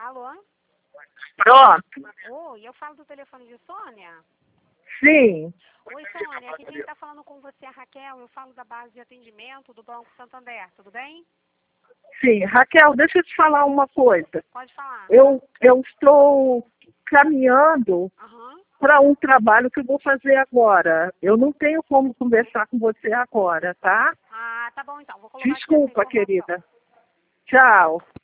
Alô? Pronto. Oi, eu falo do telefone de Sônia? Sim. Oi, Sônia, aqui quem está falando com você é a Raquel, eu falo da base de atendimento do Banco Santander, tudo bem? Sim. Raquel, deixa eu te falar uma coisa. Pode falar. Eu estou caminhando Aham. para um trabalho que eu vou fazer agora. Eu não tenho como conversar com você agora, tá? Ah, tá bom então, vou colocar aqui essa Desculpa, informação. querida. Tchau.